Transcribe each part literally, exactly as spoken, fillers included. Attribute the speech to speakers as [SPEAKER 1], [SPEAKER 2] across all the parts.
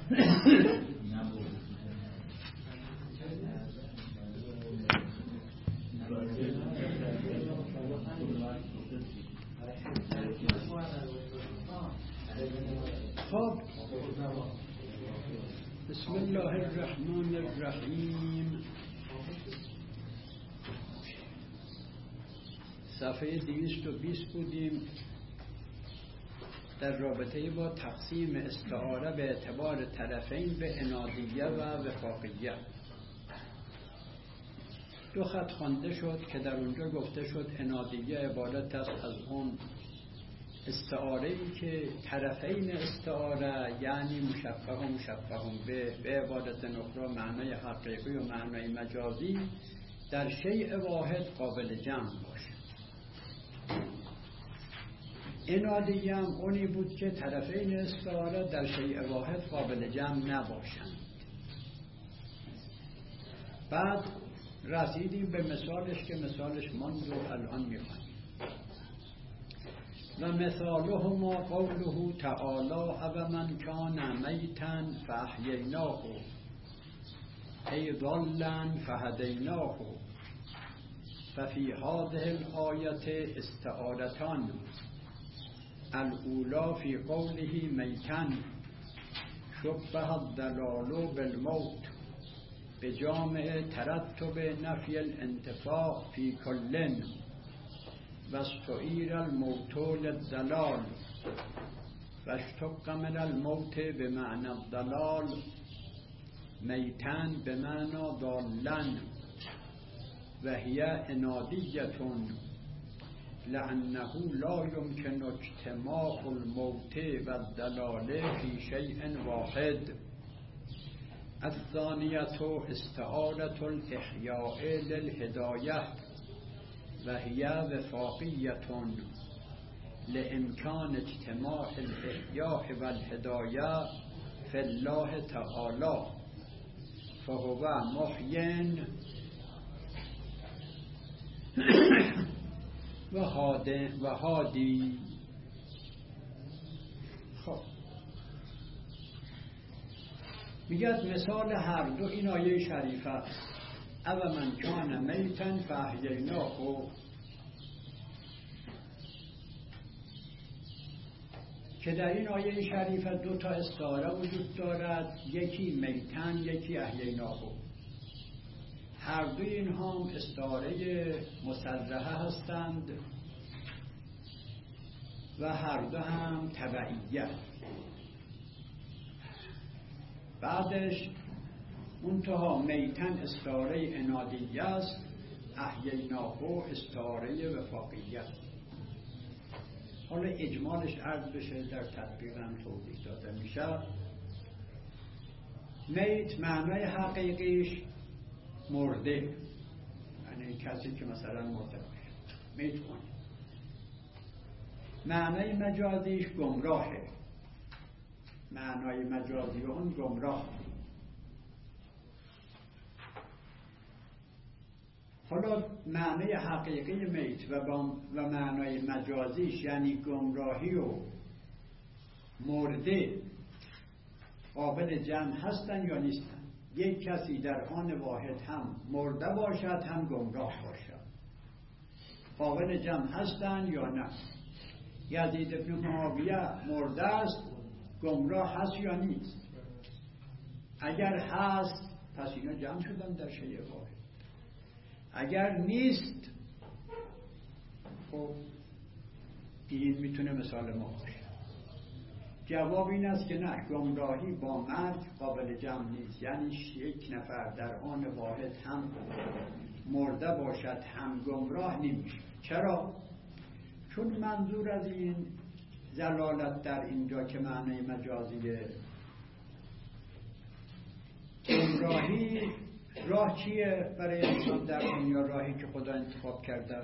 [SPEAKER 1] خب بسم الله الرحمن الرحیم. صفحه دویست و بیست بودیم در رابطه با تقسیم استعاره به اعتبار طرفین به عنادیه و وفاقیه. دو خط خوانده شد که در اونجا گفته شد عنادیه عبارت است از اون استعاره‌ای که طرفین استعاره یعنی مشفع و مشفع به به عبارت اخرى معنای حقیقی و معنای مجازی در شیء واحد قابل جمع باشه. عنادیه هم اونی بود که طرفین استعاره در شیء واحد قابل جمع نباشند. بعد رسیدیم به مثالش که مثالش ماند رو الان میخوانیم. و مثالهما قوله تعالی او من کان میتا فاحییناه ای ضلا فهدیناه. ففی هذه الآیة استعارتان الاولی فی قوله میتا شبه الضلال بالموت بجامع ترتب نفی الانتفاع فی کلن و استعیر الموت للضلال و اشتق من الموت بمعنى الضلال میتن بمعنى ضالن و هی عنادیة لأنه لا يمكن اجتماع الموت و الضلال في شيء واحد. الثانیة استعارة الإحیاء للهدایة و هی وفاقیة لإمکان اجتماع الإحیاء والهدایة في الله تعالی فهو محیٍ و هادی. خب میگه مثال هر دو این آیه شریفه است. او من کان میتا فاحییناه که در این آیه شریفه دو تا استعاره وجود دارد، یکی میتن یکی احییناه. هر دوی اینها هم استعاره مصرحه هستند و هر دو هم تبعیه. بعدش منتها میتن استعاره عنادیه است، احییناه استعاره وفاقیه. حالا اجمالش عرض بشه در تطبیق هم توضیح داده میشه. میت معنای حقیقیش مرده، یعنی کسی که مثلا مرده باشه میت کنه. معنای مجازیش گمراهه، معنای مجازی اون گمراه. حالا معنای حقیقی میت و, و معنای مجازیش یعنی گمراهی و مرده قابل جمع هستن یا نیستن؟ یک کسی در آن واحد هم مرده باشد هم گمراه باشد، قابل جمع هستن یا نه؟ یزید ابن معاویه مرده است، گمراه هست یا نیست؟ اگر هست پس اینا جمع شدن در شیء واحد. اگر نیست خب این میتونه مثال ما باشه. جواب این است که نه، گمراهی با مرگ قابل جمع نیست. یعنی یک نفر در آن واحد هم مرده باشد هم گمراه نمیشه. چرا؟ چون منظور از این ضلالت در اینجا که معنی مجازیه، گمراهی راه چیه برای انسان در دنیا؟ راهی که خدا انتخاب کرده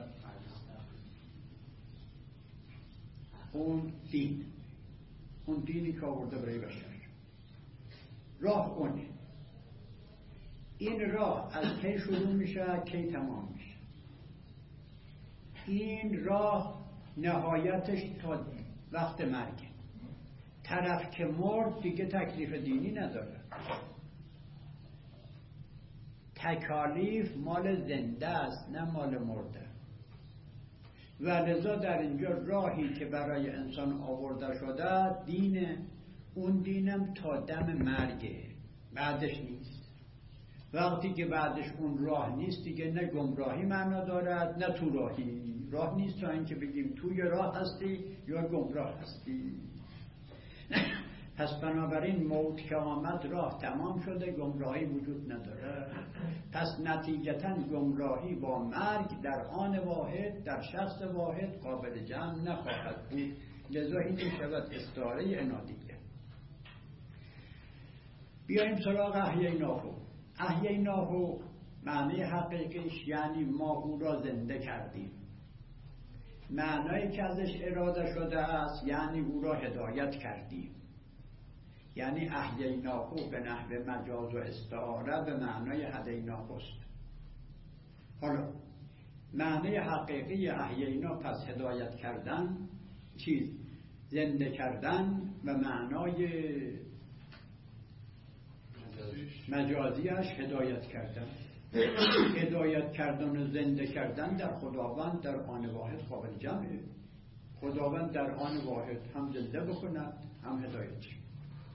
[SPEAKER 1] اون دین، اون دینی که آورده برای بشر، راه اونه. این راه از کی شروع میشه کی تمام میشه؟ این راه نهایتش تا وقت مرگ. طرف که مرد دیگه تکلیف دینی نداره. تکالیف مال زنده است نه مال مرده. و لذا در اینجا راهی که برای انسان آورده شده دینه، اون دینم تا دم مرگه، بعدش نیست. وقتی که بعدش اون راه نیست دیگه نه گمراهی معنا دارد نه تو راهی. راه نیست تا اینکه بگیم توی راه هستی یا گمراه هستی. پس بنابراین موت که آمد راه تمام شده، گمراهی وجود نداره. پس نتیجتا گمراهی با مرگ در آن واحد در شخص واحد قابل جمع نخواهد بود. لذا این میشود استعاره انادیه. بیاییم سراغ احییناه. احییناه معنی حقیقیش یعنی ما او را زنده کردیم. معنایی که ازش اراده شده است یعنی او را هدایت کردیم. یعنی احییناه به نحو مجاز و استعاره به معنای هدیناه است. حالا معنی حقیقی احیینا پس هدایت کردن، چیز زنده کردن و معنای مجازیش هدایت کردن. هدایت کردن و زنده کردن در خداوند در آن واحد قابل جمعه. خداوند در آن واحد هم زنده بکند هم هدایت شد.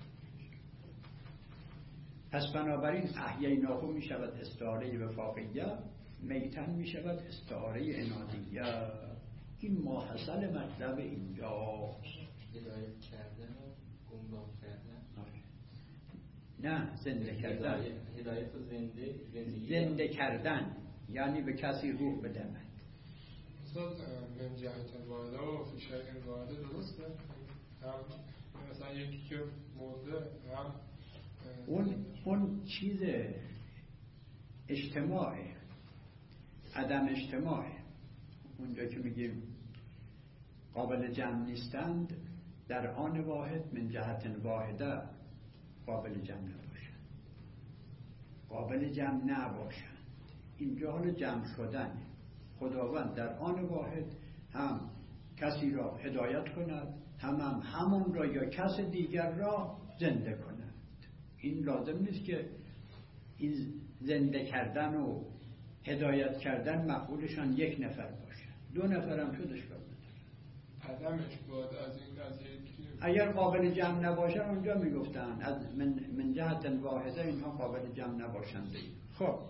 [SPEAKER 1] پس بنابراین احییناه می شود استعاره وفاقیه، میتن می شود استعاره انادیه. این ماحصل مطلب اینجاست.
[SPEAKER 2] هدایت کردن و گمراه کردن.
[SPEAKER 1] نه، زنده کردن.
[SPEAKER 2] هدایت و زنده
[SPEAKER 1] زنده کردن یعنی به کسی روح بدهد.
[SPEAKER 3] استاد من جهت واحده و فی شیء واحده درسته؟ هم مثلا یکی که مرده هم
[SPEAKER 1] اون اون چیز اجتماعه، عدم اجتماعه. اونجا که میگیم قابل جمع نیستند در آن واحد من جهت واحده قابل جمع نباشند، قابل جمع نباشند. اینجا حال جمع شدن. خداوند در آن واحد هم کسی را هدایت کند هم, هم همون را یا کس دیگر را زنده کند. این لازم نیست که این زنده کردن و هدایت کردن مفعولشان یک نفر باشه، دو نفر هم شدش کار نداره.
[SPEAKER 3] عدمش باید از این از یک
[SPEAKER 1] اگر قابل جمع نباشن اونجا میگفتن از من, من جهت واحده اینها قابل جمع نباشند. خب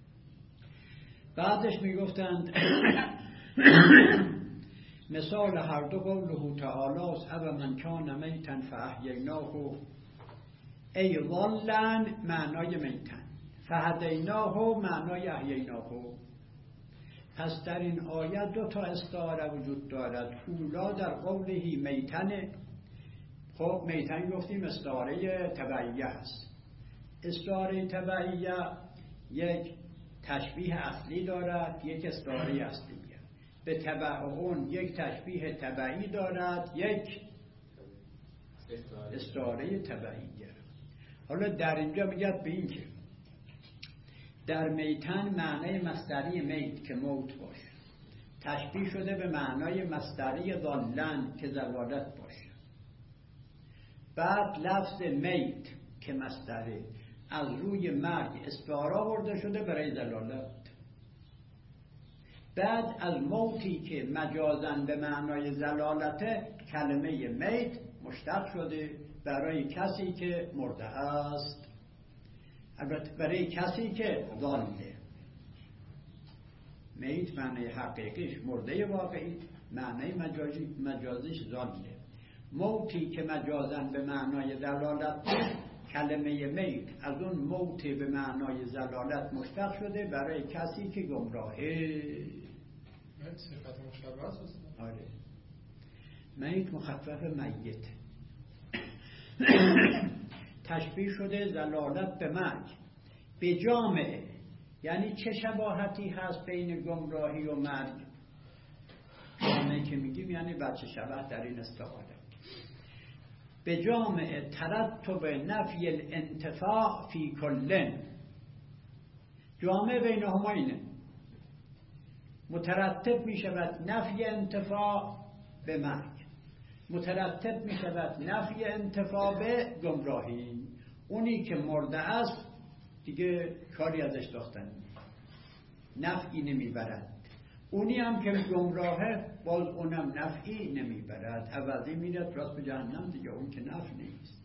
[SPEAKER 1] بعدش میگفتند مثال هر دو قوله تعالی است او من کان میتا فاحییناه ای ولن معنای میتن، فهدیناه معنای احییناه. پس در این آیه دو تا استعاره وجود دارد. اولا در قوله میتن. خب میتن گفتیم استعاره تبعیه هست. استعاره تبعیه یک تشبیه اصلی دارد، یک استعاره اصلیه. به تبع اون یک تشبیه تبعی دارد، یک استعاره تبعیه. حالا در اینجا میگه به این که در میتن معنای مصدری میت که موت باشه تشبیه شده به معنای مصدری ضلن که زلالت باشه. بعد لفظ میت که مصدری از روی مرگ استعاره آورده شده برای زلالت. بعد از موتی که مجازن به معنای زلالت کلمه میت مشتق شده برای کسی که مرده است، البته برای کسی که ضاله. میت معنی حقیقیش مرده واقعی، معنی مجازی مجازیش ضاله. موتی که مجازن به معنای زلالت کلمه میت از اون موت به معنای زلالت مشتق شده برای کسی که گمراهه.
[SPEAKER 3] میت صفت مشابه است.
[SPEAKER 1] آره، میت مخفف میت تشبیه شده زلالت به مرگ به جامعه. یعنی چه شباهتی هست بین گمراهی و مرگ؟ جامعه که میگیم یعنی بچه شبه در این استعاره. به جامعه ترتب نفی الانتفاع فی کلن. جامعه بینهما اینه، مترتب می شود نفی انتفاع به مرگ. مترتب می شود نفی انتفاع به گمراهی. اونی که مرده است دیگه کاری ازش داشتن نفعی نمیبرد، اونی هم که گمراهه باز اونم نفعی نمیبرد، عوضی میرد راست به جهنم دیگه، اون که نفع نیست.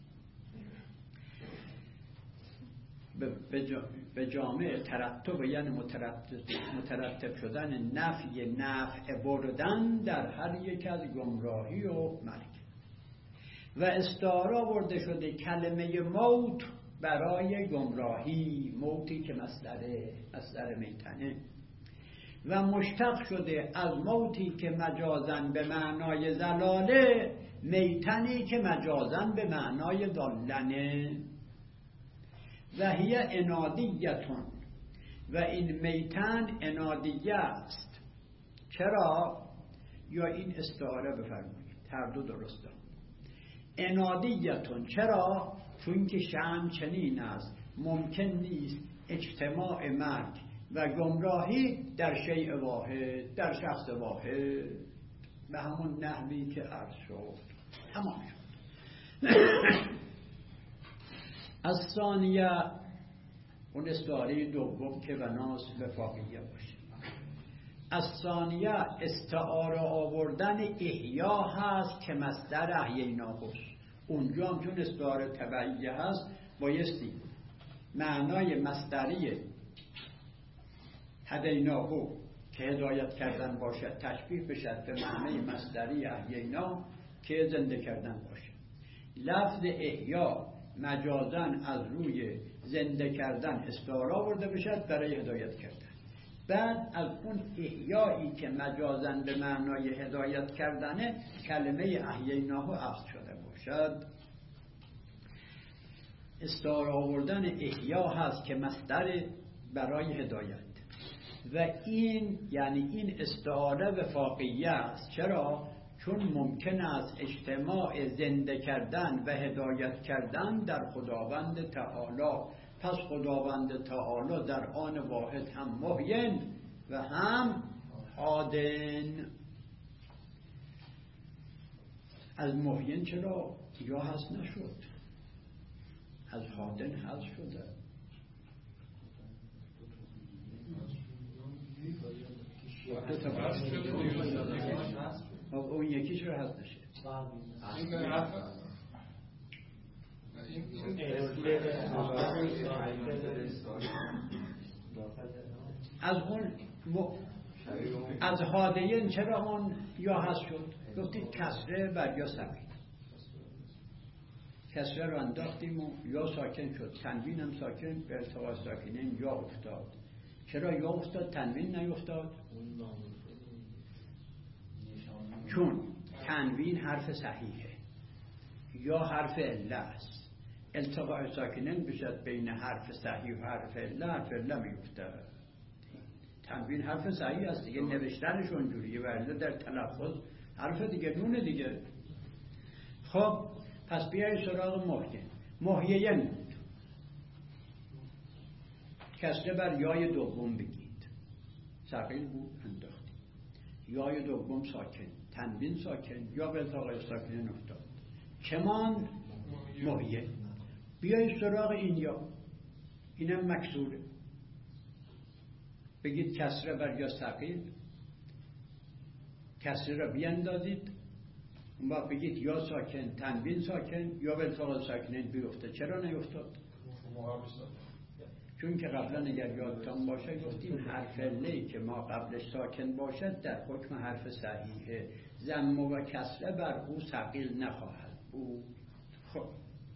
[SPEAKER 1] به جامعه ترتب یعنی مترتب, مترتب شدن نفی نفع بردن در هر یک از گمراهی و مرگ. و استعاره آورده شده کلمه موت برای گمراهی، موتی که مصدر مصدر میتنه، و مشتق شده از موتی که مجازن به معنای زلاله، میتنی که مجازن به معنای دلنه. و هی انادیتون، و این میتن انادیه است. چرا؟ یا این استعاره بفرمایید، هر دو درسته. انادیتون چرا؟ چون که شأن چنین است ممکن نیست اجتماع مرگ و گمراهی در شیء واحد، در شخص واحد، به همون نحوی که عرض شد. تمام شد. از ثانیه اون استعاره دوم که بناس وفاقیه باشه. از ثانیه استعاره آوردن احیا هست که مصدر احییناهوست. اونجا هم چون استعاره تبعیه هست بایستی معنای مصدری هدیناهو که هدایت کردن باشد تشبیه بشد به معنای مصدری احیینا که زنده کردن باشد. لفظ احیا مجازن از روی زنده کردن استعاره آورده بشد برای هدایت کردن. بعد از اون احیایی که مجازن به معنای هدایت کردنه کلمه احییناهو اخذ شده باشد. استعاره آوردن احیا هست که مصدر برای هدایت، و این یعنی این استعاره وفاقیه است. چرا؟ چون ممکن است اجتماع زنده کردن و هدایت کردن در خداوند تعالی. پس خداوند تعالی در آن واحد هم محین و هم حادن. از محین چرا یا هست نشد؟ از حادن هست شده. اون یکی چرا هست نشه؟ از اون م... از حادین چرا اون یا هست شد؟ گفتید کسره بر یا سبید. کسره رو انداختیم و یا ساکن شد، تنوین هم ساکن به ارتقاء ساکنین یا افتاد. چرا یا افتاد تنوین نیفتاد؟ چون تنوین حرف صحیحه، یا حرف عله است. التقاء ساکنین بشد بین حرف صحیح و حرف عله، حرف عله میفته. تنوین حرف صحیح است دیگه، نوشتنش اونجوریه، و عله در تلفظ حرف دیگه، نون دیگه. خب پس بیایی سراغ محیین. محیین بود، کسره بر یای دوم بگید، ثقیل بود انداختیم. یای دوم ساکن، تنوین ساکن، یا به التقاء ساکنین افتاد. چمان محیین. بیایی سراغ این یا، اینم مکسوره، بگید کسره بر یا ثقیل، کسره را بیاندازید، اون وقت بگید یا ساکن تنوین ساکن یا به التقاء ساکنین بیفته. چرا نیفتاد؟ چون که قبلا اگر یادتان باشه گفتیم حرف لی که ما قبلش ساکن باشد در حکم حرف صحیحه، ضم و کسره بر او ثقیل نخواهد بود. خب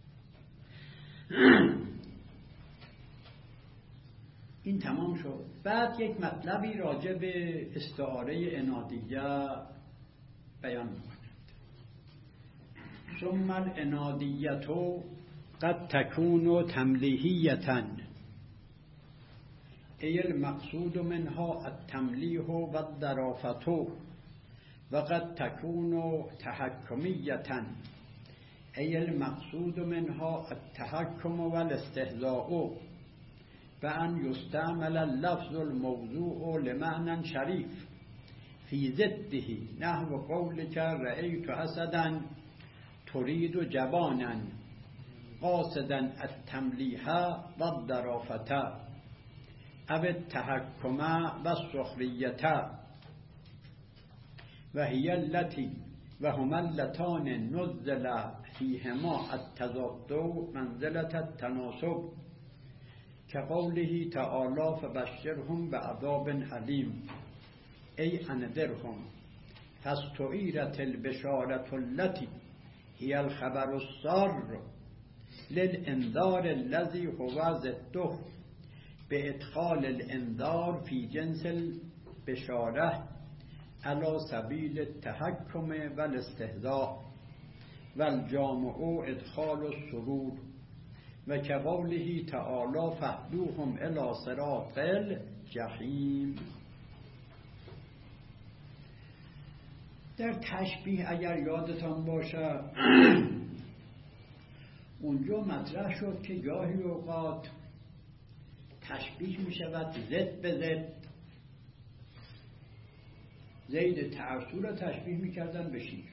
[SPEAKER 1] این تمام شد. بعد یک مطلبی راجع به استعاره انادیه بیان می‌کند. ثم الانادیه قد تکون تملیحیة ای المقصود منها التملیح و الظرافة و قد تکون تحکمیة ای المقصود منها التحکم و الاستهزاء بأن يستعمل اللفظ الموضوع لمعنى شريف في ضده نحو قولك رأيت أسدا ترید جبانا قاصدا التملیح و الظرافة او التحکم و السخریة و هی التي و هما اللتان نزل فیهما التضاد منزلة التناسب كقوله تعالی فبشرهم بعذاب علیم ای انذرهم فاستعیرت البشارة التي هي الخبر السار للانذار الذي هو ضده بادخال الانذار في جنس البشارة على سبيل التحكم والاستهزاء والجامع ادخال السرور و كقوله تعالی فاهدوهم الى صراط الجحیم. در تشبیه اگر یادتان باشه اونجا مطرح شد که گاهی اوقات تشبیه می شود ضد به ضد. زید ترسو را تشبیه می کردن به شیر.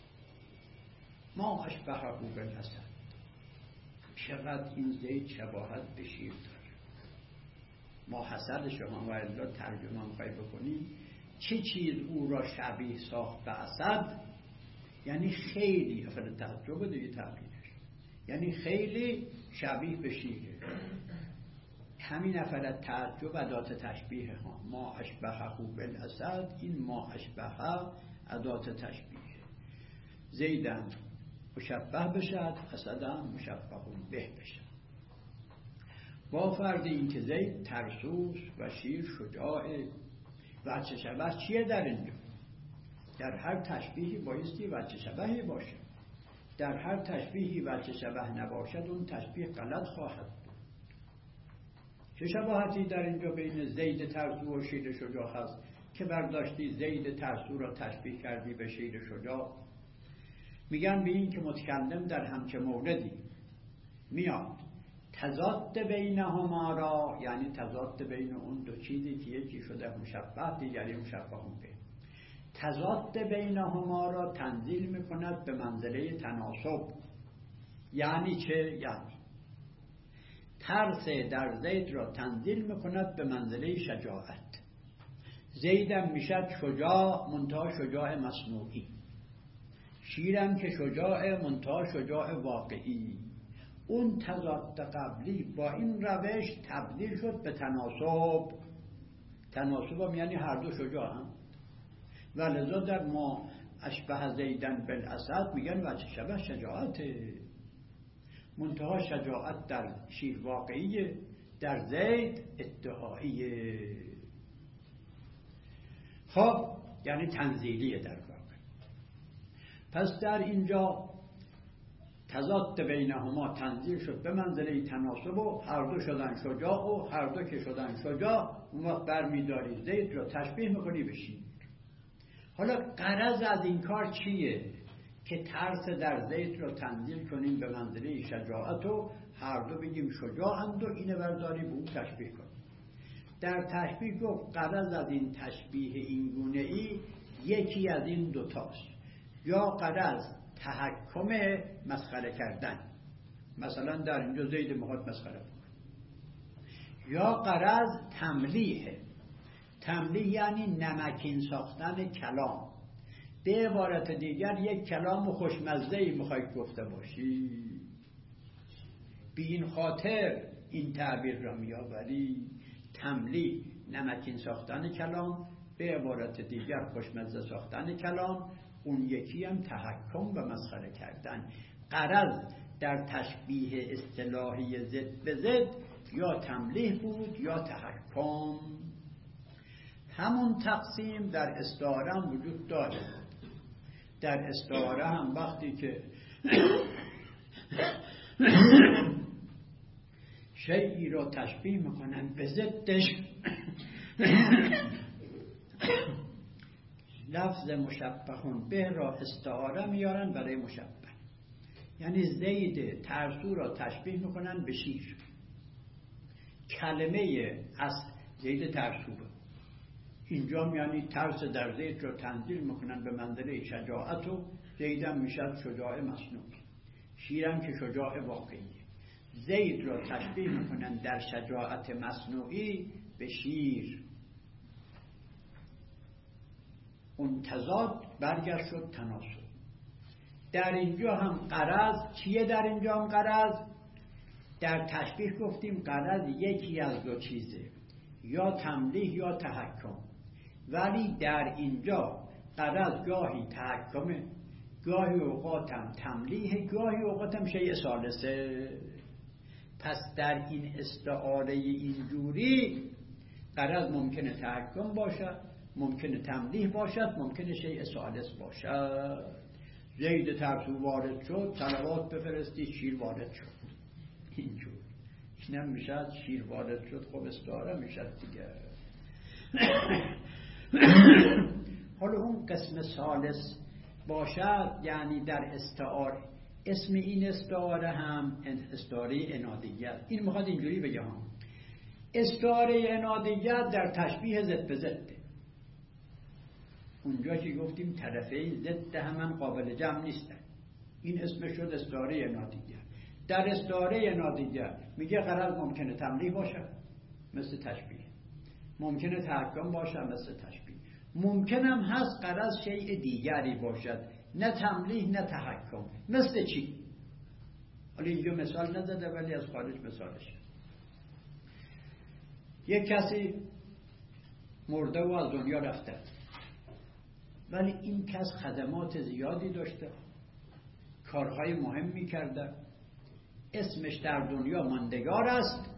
[SPEAKER 1] ما اشبهه بالاسد. چقدر این زید شباهت به شیر داره. ما حسد شما و الا ترجمه میخوای بکنیم چه چیز او را شبیه ساخت به اسد؟ یعنی خیلی افل تعجب دیگه تعبیرش، یعنی خیلی شبیه به شیره. همین افل تعجب ادات تشبیه ها. ما اشبهه بالاسد، این ما اشبهه ادات تشبیه. زیدم مشبه بشد، اسدم مشبه به بشد. با فرض این که زید ترسوس و شیر شجاعه. وجه شبه چیه در اینجا؟ در هر تشبیهی بایستی وجه شبهی باشه. در هر تشبیهی وجه شبه نباشد اون تشبیه غلط خواهد بود. چه شباهتی در اینجا بین زید ترسو و شیر شجاع هست که برداشتی زید ترسو را تشبیه کردی به شیر شجاع؟ میگن به این که متکلم در همچه موردی میاد تضاد بینهما را، یعنی تضاد بین اون دو چیزی که یکی شده مشبه دیگری مشبه به، تضاد بینهما را تنزیل میکند به منزله تناسب. یعنی چه؟ یعنی ترس در زید را تنزیل میکند به منزله شجاعت. زیدم میشد شجاع منتها شجاع مصنوعی، شیرم که شجاع منتها شجاع واقعی. اون تضاد قبلی با این روش تبدیل شد به تناسب. تناسب هم یعنی هر دو شجاع هم. و لذا در ما اشبه زیدن بالاسد میگن وجه شبه شجاعته، منتها شجاعت در شیر واقعیه، در زید ادعاییه. خب یعنی تنزیلیه در واقع. پس در اینجا تضاد بینهما تنزیل شد به منزله تناسب و هر دو شدن شجاع و هر دو که شدن شجاع اون وقت برمیداری زید رو تشبیه میکنی به شیر. حالا غرض از این کار چیه؟ که ترس در زید رو تنزیل کنیم به منزله شجاعت و هر دو بگیم شجاعند و اینه برداری به اون تشبیه کنیم. در تشبیه گفت غرض از این تشبیه این گونه ای یکی از این دوتاست. یا غرض تحکم مسخره کردن، مثلا در اینجا زید میخواد مسخره کنه. یا غرض تملیح. تملیح یعنی نمکین ساختن کلام. به عبارت دیگر یک کلام خوشمزه‌ای میخواید گفته باشی، بی این خاطر این تعبیر را میآوری. تملیح نمکین ساختن کلام، به عبارت دیگر خوشمزه ساختن کلام. اون یکی هم تحکم و مسخره کردن. غرض در تشبیه اصطلاحی ضد به ضد یا تملیح بود یا تحکم. همون تقسیم در استعاره هم وجود داره. در استعاره هم وقتی که شیئی را تشبیه میکنن به ضدش لفظ مشبهون به را استعاره میارن برای مشبه. یعنی زید ترسو را تشبیه میکنن به شیر. کلمه از زید ترسو اینجا یعنی ترس در زید را تنزیل میکنن به منزله شجاعت و زیدم میشد شجاع مصنوعی، شیرم که شجاع واقعی. زید را تشبیه میکنن در شجاعت مصنوعی به شیر. اون تضاد برگشت شد تناسب. در اینجا هم غرض چیه؟ در اینجا هم غرض در تشبیه گفتیم غرض یکی از دو چیزه، یا تملیح یا تحکم. ولی در اینجا غرض گاهی تحکمه، گاهی اوقات هم تملیح، گاهی اوقات هم شیء ثالثه. پس در این استعاره اینجوری غرض ممکنه تحکم باشد، ممکنه تملیح باشد، ممکنه شیء ثالث باشد. زید ترسو وارد شد، صلوات بفرستی، شیر وارد شد. اینجور اینم میشد شیر وارد شد، خب استعاره میشد دیگه. حالا اون قسم ثالث باشد یعنی در استعاره. اسم این استعاره هم استعاره انادیت. این میخواد اینجوری بگه هم استعاره انادیت در تشبیه ضد به ضد. اونجا که گفتیم طرفین ضد همان قابل جمع نیستن، این اسم شد استعاره انادیت. در استعاره انادیت میگه غرض ممکنه تملیح باشه مثل تشبیه، ممکنه تحکم باشه مثل تشبیه، ممکنم هست غرض شیء دیگری باشد، نه تملیح نه تحکم. مثل چی؟ حالا اینجا مثال نزده ولی از خارج مثالش. یک کسی مرده و از دنیا رفته، ولی این کس خدمات زیادی داشته، کارهای مهمی کرده، اسمش در دنیا ماندگار است.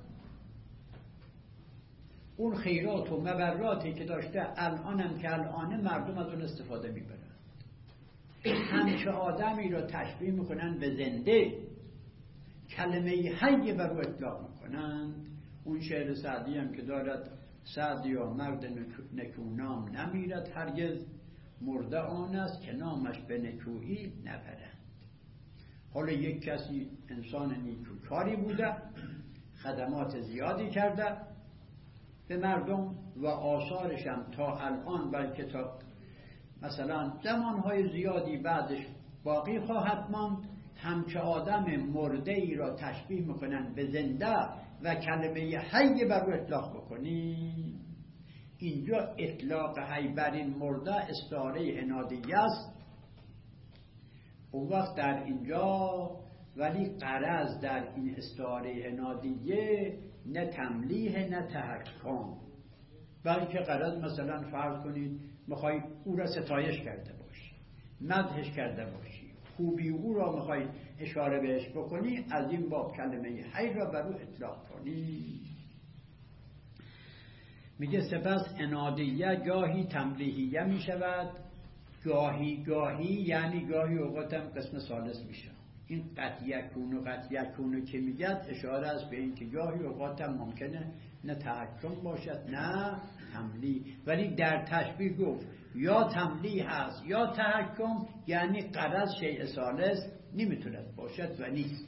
[SPEAKER 1] اون خیرات و مبراتی که داشته الانم که الانه مردم از اون استفاده میبرن. همچه آدمی را تشبیه میکنن به زنده، کلمه حی بر او اطلاق میکنند. اون شعر سعدی هم که دارد سعدیا مرد نکونام نمیرد هرگز، مرده آن است که نامش به نکویی نبرند. حالا یک کسی انسان نیکوکاری بوده، خدمات زیادی کرده به مردم و آثارش هم تا الان بلکه تا مثلا زمانهای زیادی بعدش باقی خواهد ماند. همچه آدم مرده ای را تشبیه میکنن به زنده و کلمه حی بر او اطلاق بکنی. اینجا اطلاق حی بر این مرده استعاره انادیه است. اون وقت در اینجا ولی غرض در این استعاره انادیه نه تملیح نه تحکم، بلکه غرض مثلا فرض کنید میخوای او را ستایش کرده باشی، مدحش کرده باشی، خوبی او را میخوای اشاره بهش بکنی، از این باب کلمه حی را بر او اطلاق کنی. میگه سپس انادیه گاهی تملیحیه میشود، گاهی گاهی یعنی گاهی اوقات هم قسم ثالث میشه. این قد یکون و قد یکون که میگد اشاره است به این که گاهی اوقات هم ممکنه نه تحکم باشد نه تملیح، ولی در تشبیه گفت یا تملیح هست یا تحکم، یعنی غرض شیء ثالث نمیتوند باشد و نیست.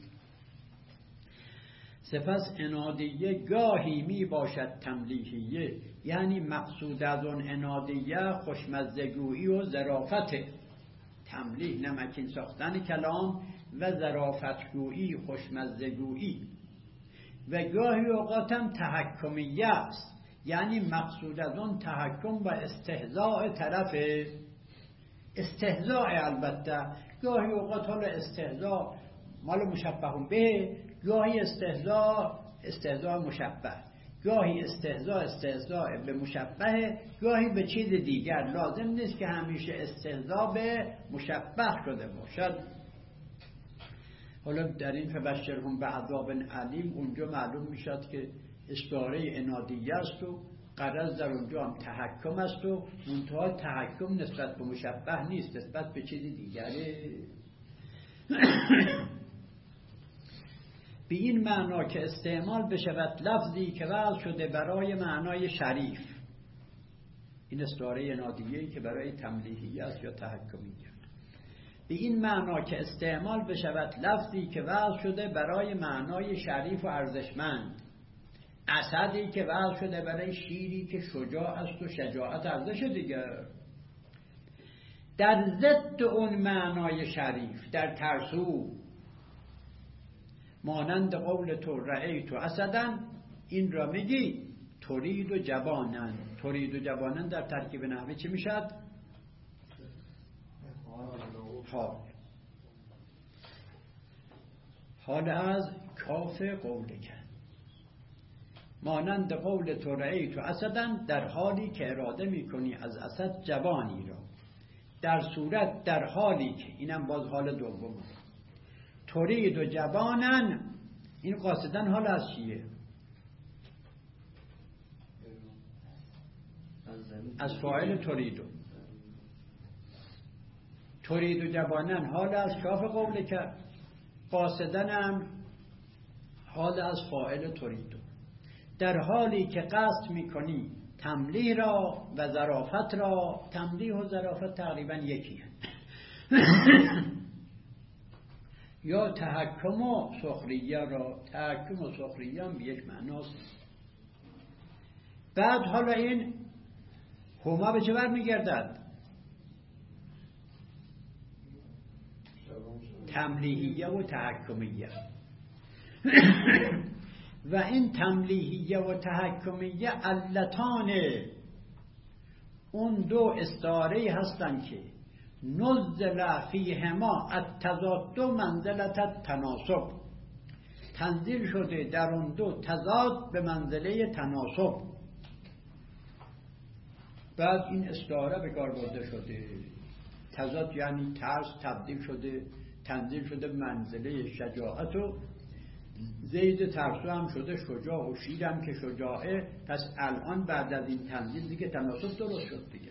[SPEAKER 1] سپس انادیه گاهی می باشد تملیحیه، یعنی مقصود از اون انادیه خوشمزگویی و ظرافت. تملیح نمکین ساختن کلام و ظرافتگویی خوشمزگویی. و گاهی اوقات هم تحکمیه است، یعنی مقصود از اون تحکم و استهزاء طرف. استهزاء البته گاهی اوقات حالا استهزاء مال مشبه به، گاهی استهزاء استهزاء مشبه، گاهی استهزاء استهزاء به مشبه، گاهی به چیز دیگر. لازم نیست که همیشه استهزاء به مشبه شده باشد. حالا در این فبشرهم بعذاب علیم اونجا معلوم میشد که استعاره انادیه است و غرض در اونجا هم تحکم است و منتها تحکم نسبت به مشبه نیست، نسبت به چیز دیگره. به این معنا که استعمال بشود لفظی که وضع شده برای معنای شریف. این استعاره انادیه‌ای که برای تملیحیه است یا تحکمیه. به این معنا که استعمال بشود لفظی که وضع شده برای معنای شریف و ارزشمند. اسدی که وضع شده برای شیری که شجاع است و شجاعت ارزش دیگر. در ضد اون معنای شریف در ترسو، مانند قول تو رأیت اسدن، این را میگی ترید و جبانن. ترید و جبانن در ترکیب نحوی چی میشد؟ حال. حال از کاف قول کرد. مانند قول تو رأیت اسدن، در حالی که اراده میکنی از اسد جبانی را، در صورت در حالی که، اینم باز حال دوم، ترید و جبانن، این قاصدن حال از چیه؟ از فاعل تریدو. ترید و جبانن حال از کاف قول کرد، قاصدنم حال از فاعل تریدو. در حالی که قصد میکنی تملیح را و ظرافت را، تملیح و ظرافت تقریبا یکی هست. یا تحکم و سخریه را، تحکم و سخریه هم به یک معناست. بعد حالا این هما به چه برمیگردد؟ تملیحیه و تحکمیه. و این تملیحیه و تحکمیه علتان اون دو استعاره هستند که نزل فیهما التضاد منزلت التناسب، تنزیل شده در اون دو تضاد به منزله تناسب. بعد این استعاره به کار برده شده. تضاد یعنی ترس تبدیل شده، تنزیل شده منزله شجاعت و زید ترسو هم شده شجاع و شیر هم که شجاعه. پس الان بعد از این تنزیل دیگه تناسب درست شد دیگه.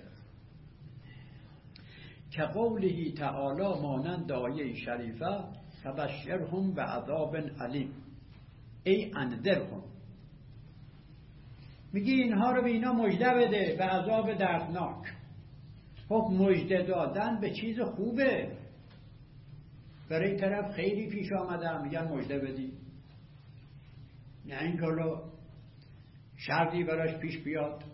[SPEAKER 1] که قوله تعالی مانند آیه شریفه فبشرهم بعذاب علیم، ای انذرهم، میگی اینها رو به اینا مژده بده به عذاب دردناک. خب مژده دادن به چیز خوبه، برای طرف خیلی پیش آمده میگن مژده بدی، نه این کلو شرطی براش پیش بیاد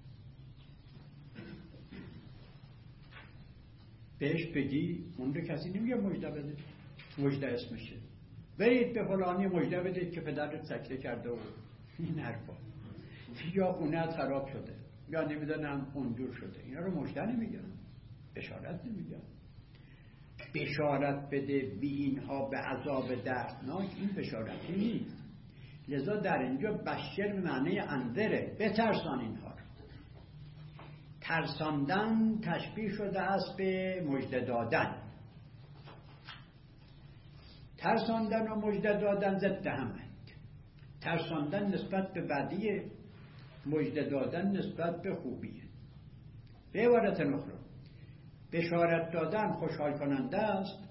[SPEAKER 1] بهش بگی، اون رو کسی نمیگه مژده بده، مژده اسمشه. برید به فلانی مژده بدید که پدرت سکته کرده و این حرفا، یا خونه‌ات خراب شده، یا نمیدونم اونجور شده. اینا رو مژده نمیگن، بشارت نمیگن. بشارت بده بی اینها به عذاب دردناک، این بشارتی نیست. لذا در اینجا بشر به معنی انذره، بترسان اینها. ترساندن تشبیه شده است به مژده دادن. ترساندن و مژده دادن ضد همند. ترساندن نسبت به بدیه، مژده دادن نسبت به خوبیه. به عبارت اخرى بشارت دادن خوشحال کننده است،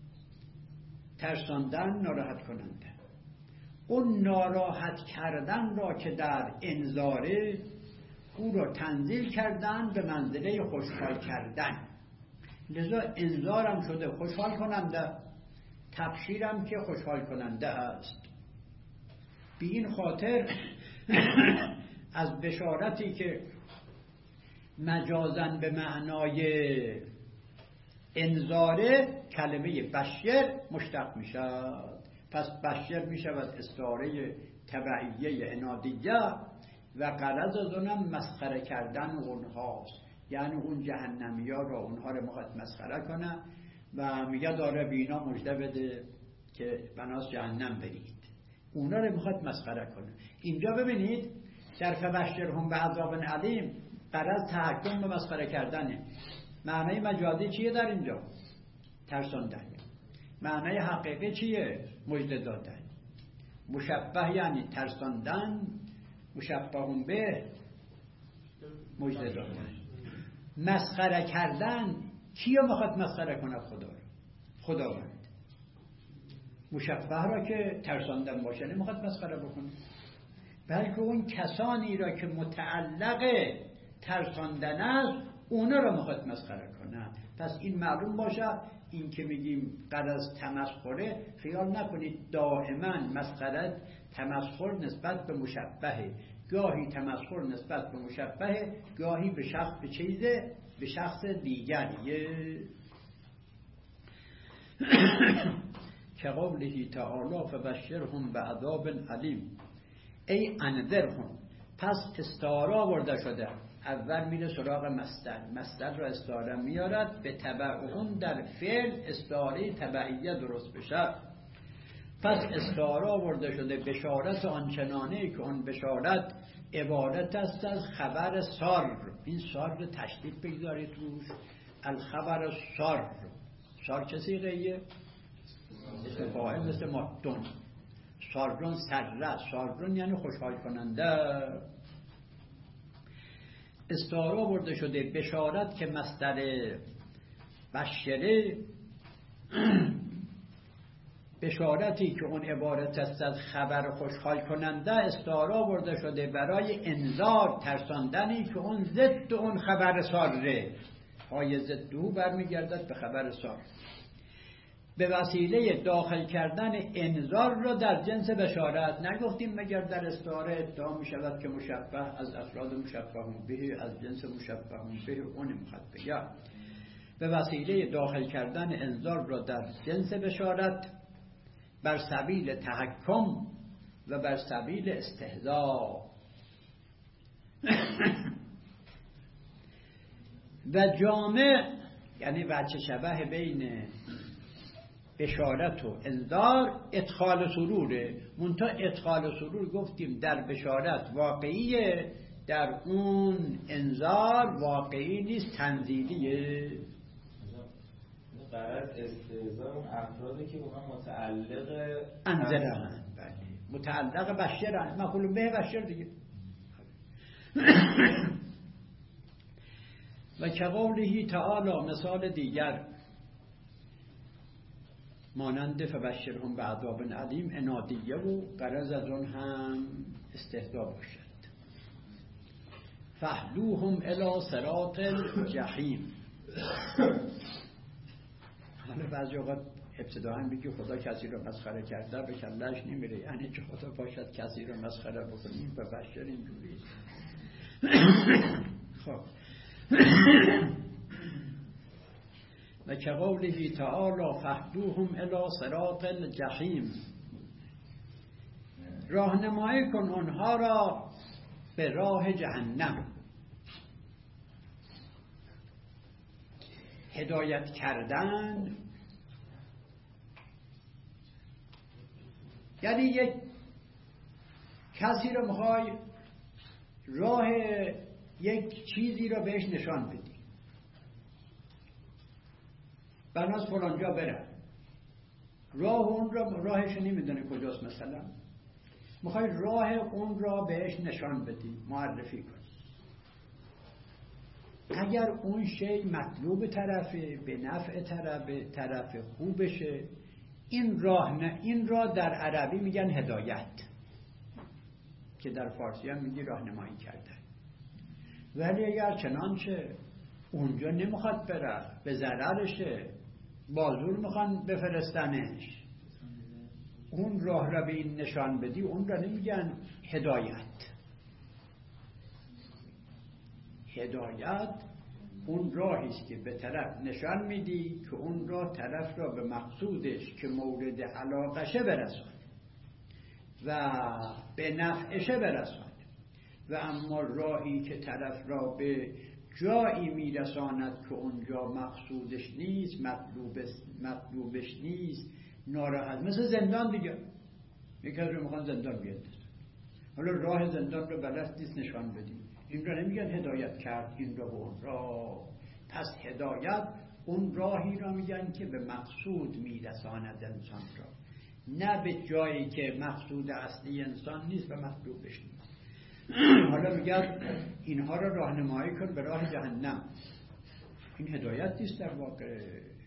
[SPEAKER 1] ترساندن ناراحت کننده. اون ناراحت کردن را که در انذاره، او را تنزیل کردن به منزله خوشحال کردن. لذا انذارم شده خوشحال کننده، تبشیرم که خوشحال کننده است. بی این خاطر از بشارتی که مجازن به معنای انذاره، کلمه بشر مشتق می شود. پس بشر می شود استعاره تبعیه عنادیه و غرض از اونم مسخره کردن اونهاست. یعنی اون جهنمی ها را اونها رو میخواد مسخره کنه و میگه داره بینا مژده بده که بناس جهنم برید. اونا رو میخواد مسخره کنه. اینجا ببینید در فبشرهم بعذاب علیم غرض تحکم به مسخره کردنه. معنی مجازی چیه در اینجا؟ ترساندن. معنی حقیقی چیه؟ مژده دادن. مشبه یعنی ترساندن، مشبه به مژده دادن. مسخره کردن، کیو میخواد مسخره کنه؟ خدا رو، خداوند. مشبه را که ترساندن باشه نمیخواد مسخره بکنه، بلکه اون کسانی را که متعلق ترساندن است اونا رو میخواد مسخره کنه. پس این معلوم باشه این که میگیم غرض تمسخره، خیال نکنید دائما مسخره تمسخر نسبت به مشبهه، گاهی تمسخر نسبت به مشبهه، گاهی به شخص به چیزه به شخص دیگریه. که قوله تعالی فبشرهم بعذاب علیم ای انذرهم. پس استعاره آورده شده، اول میره سراغ مصدر، مصدر را استعاره میارد به تبع اون در فعل استعاره تبعیه درست بشه. پس استعاره آورده شده بشارت آنچنانه که اون بشارت عبارت است از خبر سار. این سار رو تشدید بگذارید روش، الخبر سار. سار چه صیغه‌ایه؟ اسم فاعل مثل ماتون. سارون سره، سارون یعنی خوشحال کننده. استعاره آورده شده بشارت که مصدر بشره، بشارتی که اون عبارت است از خبر خوشحال کننده استعاره آورده شده برای انذار، ترساندنی که اون ضد اون خبر ساره، های ضدو برمیگردد به خبر سار. به وسیله داخل کردن انذار را در جنس بشارت. نگفتیم مگر در استعاره ادعا می شود که مشبه از افراد مشبهون به، از جنس مشبهون به اون میخواد بگه. به وسیله داخل کردن انذار را در جنس بشارت بر سبیل تحکم و بر سبیل استهزاء. و جامع یعنی وجه شبه بین بشارت و انذار ادخال سروره. منتها ادخال سرور گفتیم در بشارت واقعیه، در اون انذار واقعی نیست، تنزیلیه.
[SPEAKER 4] غرض استهزاء اون افرادی که اونها متعلق
[SPEAKER 1] انذرن، بله متعلق بشرن، مقول به بشر دیگه. و کقوله تعالی مثال دیگر مانند فبشرهم بعذاب علیم انادیه و غرض از اون هم استهزاء باشد. فاهدوهم الی صراط الجحیم. حالا بعضی اوقات ابتداء میگه خدا کسی رو مسخره کرده به کلهش نمیره، یعنی که خدا باشد کسی رو مسخره بکنیم و بشر اینجوری. خب و که قوله تعالی فاهدوهم الی صراط الجحیم، راهنمایی کن آنها را به راه جهنم. هدایت کردن یعنی یک کسی رو میخوای راه یک چیزی رو بهش نشان بدی، بناس فلانجا بره، راه اون را راهش نمیدونه کجاست، مثلا میخوای راه اون را بهش نشان بدی، معرفی کن. اگر اون شی مطلوب طرفه، به نفع طرف طرف خوبشه، این راه نه، این را در عربی میگن هدایت، که در فارسی هم میگی راهنمایی کردن. ولی اگر چنانچه اونجا نمیخواد بره، به ضررشه، بازور میخوان بفرستنش، اون راه را به این نشان بدی، اون را نمیگن هدایت. هدایت اون راهی است که به طرف نشان میدی که اون راه طرف را به مقصودش که مورد علاقشه برسان و به نفعشه برسان. و اما راهی که طرف را به جایی میرساند که اونجا مقصودش نیست، مطلوبش, مطلوبش نیست، ناراحت، مثل زندان دیگه. یکی از رو میخوان زندان بیاد، حالا راه زندان رو بلد نیست نشان بدیم، این را نمیگن هدایت کرد این را به اون را. پس هدایت اون راهی را میگن که به مقصود میرساند انسان را، نه به جایی که مقصود اصلی انسان نیست و مطلوبش نیست. حالا میگن اینها را راهنمایی کن به راه جهنم، این هدایت نیست در واقع.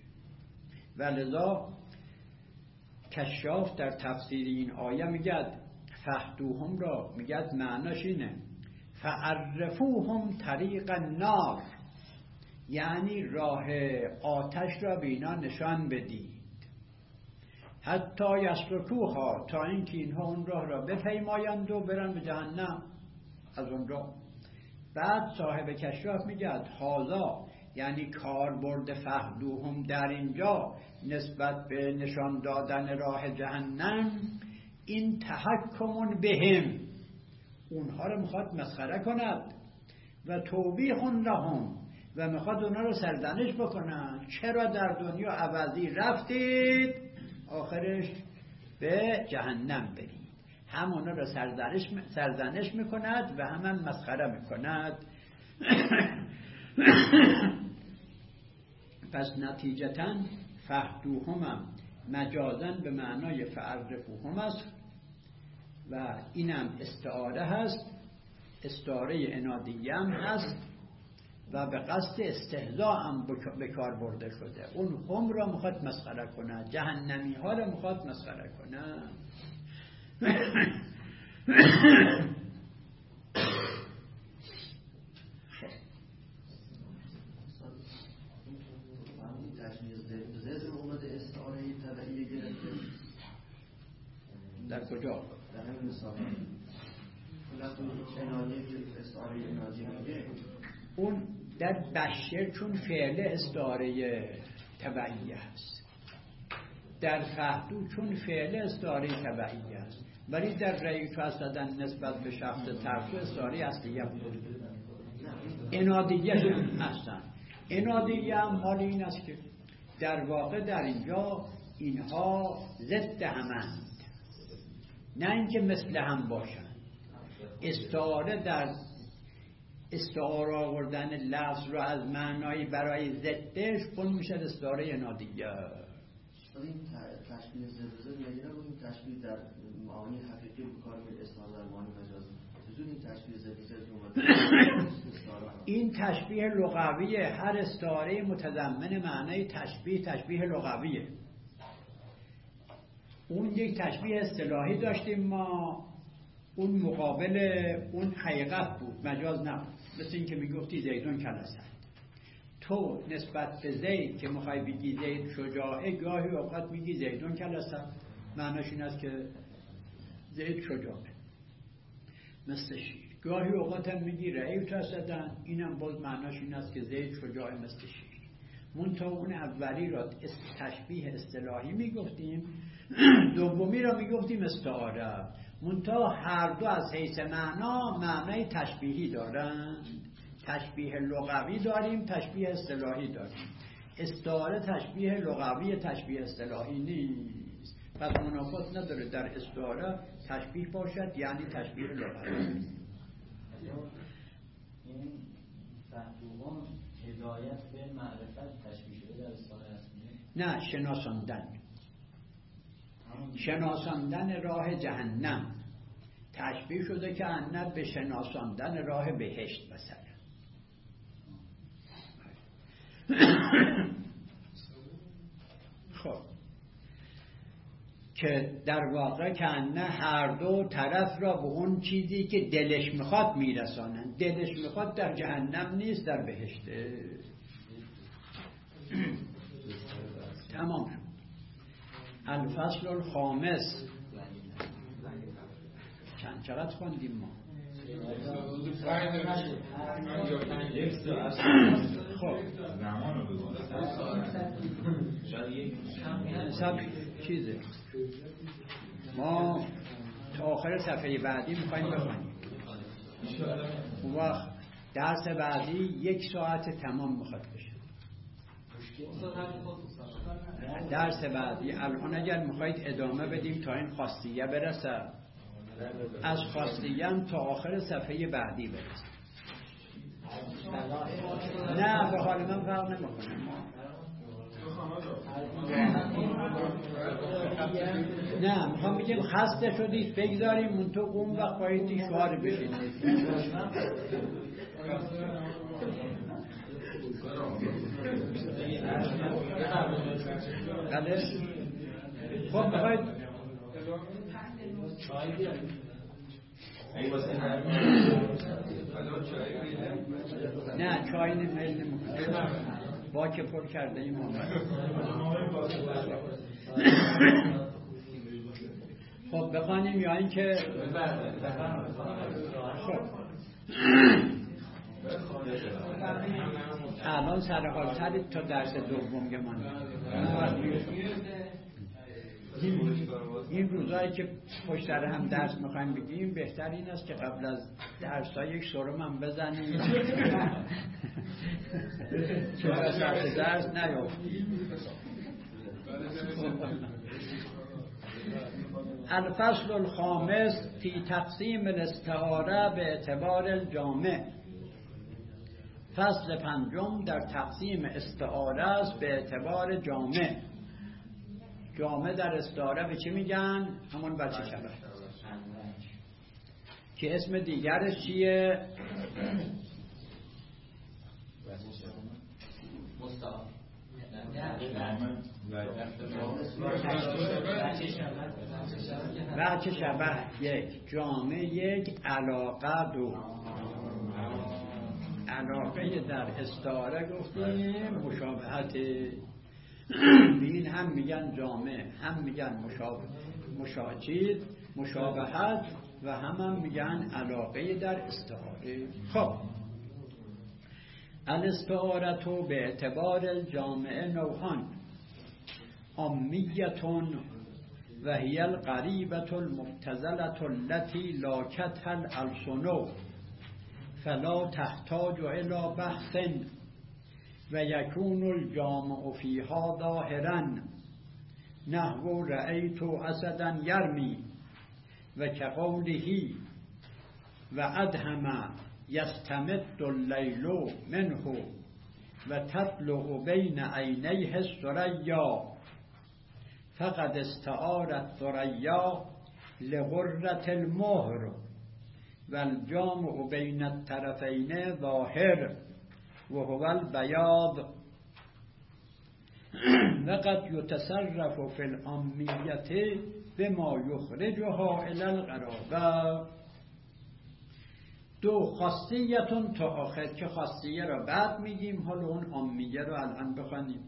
[SPEAKER 1] ولذا کشاف در تفسیر این آیه میگد فاهدوهم را میگد معناش اینه فعرفوهم طریق النار، یعنی راه آتش را به اینا نشان بدید. حتی یسلکوها، تا اینکه اینها اون راه را بپیمایند و برن به جهنم از اون راه. بعد صاحب کشاف میگه هذا، یعنی کاربرد فهدوهم در اینجا نسبت به نشان دادن راه جهنم، این تحکمون بهم، اونها رو میخواد مسخره کند، و توبیخ لهم، و میخواد اونها رو سرزنش بکنن. چرا در دنیا عوضی رفتید آخرش به جهنم برید؟ هم اونها رو سرزنش سرزنش میکند و هم, هم مسخره میکند. پس نتیجتاً فهدوهم مجازن به معنای فعرفوهم است و اینم استعاره هست، استعاره انادیه هم هست و به قصد استهزاء هم به کار برده شده. اون هم را میخواد مسخره کنه، جهنمی ها را میخواد مسخره کنه. در کجا؟
[SPEAKER 5] در همین مثال
[SPEAKER 1] اون در بشر چون فعل استعاره تبعیه هست، در فهدو چون فعل استعاره تبعیه هست، ولی در رأیت حسدن نسبت به شخص ترسو استعاره اصلیه بود. انادیه هستن. انادیه هم حال این است که در واقع در اینجا اینها ضد همند، نه اینکه مثل هم باشن. استعاره در استعاره آوردن لفظ رو از معنای برای ضدش اون میشه استعاره انادیه.
[SPEAKER 5] این تشبیه ضد یعنی نه این تشبیه در معانی حقیقی به کار میره، استعاره در معانی مجازی. چطور این تشبیه ضد ضد اومده؟
[SPEAKER 1] این تشبیه لغویه. هر استعاره متضمن معنای تشبیه تشبیه لغویه. اون یک تشبیه اصطلاحی داشتیم ما، اون مقابل اون حقیقت بود، مجاز نبود. مثل این که میگفتی زیدون کلسه، تو نسبت به زید که میخوای بگی زید شجاعه، گاهی اوقات میگی زیدون کلسه، معناش این است که زید شجاعه مثل شیر. گاهی اوقات هم میگی رعیف تسدن، اینم باز معناش این است که زید شجاعه مثل شیر. منتها اون اولی را تشبیه اصطلاحی میگفتیم، دومی را میگفتیم استعاره. منتها هر دو از حیث معنا معنای تشبیهی دارند. تشبیه لغوی داریم، تشبیه اصطلاحی داریم. استعاره تشبیه لغوی، تشبیه اصطلاحی نیست. پس منافات نداره در استعاره تشبیه باشد یعنی تشبیه لغوی.
[SPEAKER 4] این فهدوهم هدایت به معرفت تشبیه شده در استعاره است؟
[SPEAKER 1] نه، شناساندن. شناساندن راه جهنم تشبیه شده که انت به شناساندن راه بهشت مثلا. خب که در واقع که انه هر دو طرف را به اون چیزی که دلش میخواد میرسانن. دلش میخواد در جهنم نیست، در بهشته. تمام شد. الفصل الخامس. چند چقدر خوندیم ما؟ خب سب چیزه ما تا آخر صفحه بعدی میخواییم بخونیم. اون وقت درس بعدی یک ساعت تمام میخواد بشه. درس بعدی الان اگر میخواید ادامه بدیم تا این خاصیه برسه، از خاصیه هم تا آخر صفحه بعدی برسه. نه به حال من فرق نمیکنه. نه میخوام بگیم خسته شدید بگذاریم اون تو اون وقت بایدی شعار بشید. بله خب بخواید چای نه چای میل نمیکنه با که پر کرده این مومن. خب بخوانیم یا این که خب الان سرحال ترید تا درس دوم گمان. این روزایی که پشت سر هم درس میخوایم بگیم بهتر این است که قبل از درس ها یک سرم هم بزنیم چون از درس درس نیافتیم. الفصل الخامس فی تقسیم الاستعاره به اعتبار الجامع. فصل پنجم در تقسیم استعاره است به اعتبار جامع. جامع در استعاره به چی میگن؟ همون بچه شبه که اسم دیگرش چیه؟ بچه شبه یک، جامع یک، علاقه دو. علاقه در استعاره گفتیم مشابهت، این هم میگن جامع، هم میگن مشابه مشاجید مشابهت و هم هم میگن علاقه در استعاره. خب الاستعاره به اعتبار الجامع نوعان: عامیتون و هی القریبة المبتذلة التي لاکتها الألسن فلا تحتاج الى بحث و یکون الجامع فیها ظاهرا نحو رأیت اسدا یرمی و کقوله و ادهم یستمد اللیل منه و تطلع بین عینیه الثریا فقد استعار الثریا لغرة المهر والجامع بین الطرفین ظاهر وهو البياض وقد يتصرف في العامية بما يخرجها إلى الغرابة. دو خاصیتون تا آخر که خاصیه را بعد میگیم، حالا اون عامیه رو الان بخوانیم.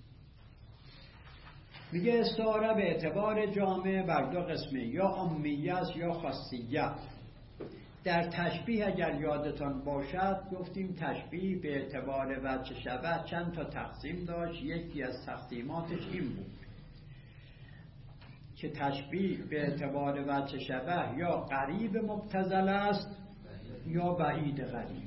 [SPEAKER 1] میگه استعاره به اعتبار جامع بر دو قسمه، یا عامیه است یا خاصیه. در تشبیه اگر یادتان باشد گفتیم تشبیه به اعتبار وجه شبه چند تا تقسیم داشت. یکی از تقسیماتش این بود که تشبیه به اعتبار وجه شبه یا قریب مبتذل است یا بعید قریب.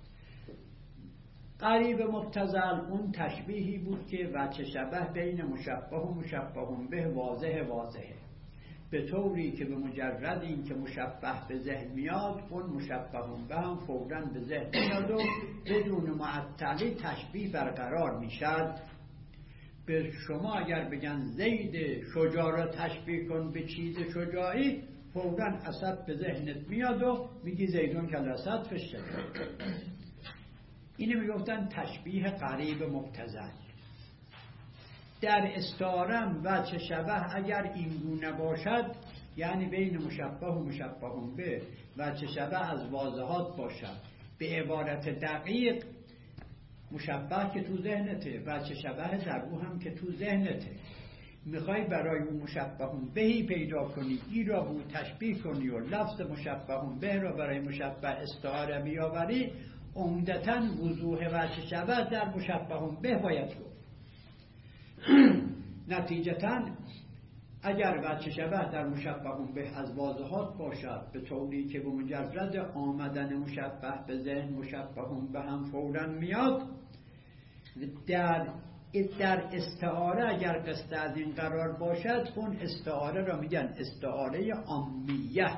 [SPEAKER 1] قریب مبتذل اون تشبیهی بود که وجه شبه بین مشبه و مشبه به واضح واضحه، به طوری که به مجرد این که مشبه به ذهن میاد اون مشبه به هم فوراً به ذهن میاد و بدون معطلی تشبیه برقرار میشد. به شما اگر بگن زید شجاع را تشبیه کن به چیز شجاعی، فوراً اسد به ذهنت میاد و میگی زیدون کل اسد فشه. اینو میگفتن تشبیه قریب مبتذل. در استعارم وجه شبه اگر این گونه باشد، یعنی بین مشبه و مشبه به وجه شبه از واضحات باشد، به عبارت دقیق مشبه که تو ذهنته، وجه شبه در او هم که تو ذهنته، میخوای برای اون مشبه بهی پیدا کنی، ای را بود تشبیه کنی و لفظ مشبه به را برای مشبه استعاره بیاوری، عمدتاً وضوح وجه شبه در مشبه به باید گفت. نتیجتاً اگر وجه شبه در مشبه به از واضحات باشد، به طوری که به مجرد آمدن مشبه به ذهن مشبه به هم فوراً میاد، در در استعاره اگر قصد از این قرار باشد، اون استعاره را میگن استعاره عامیه.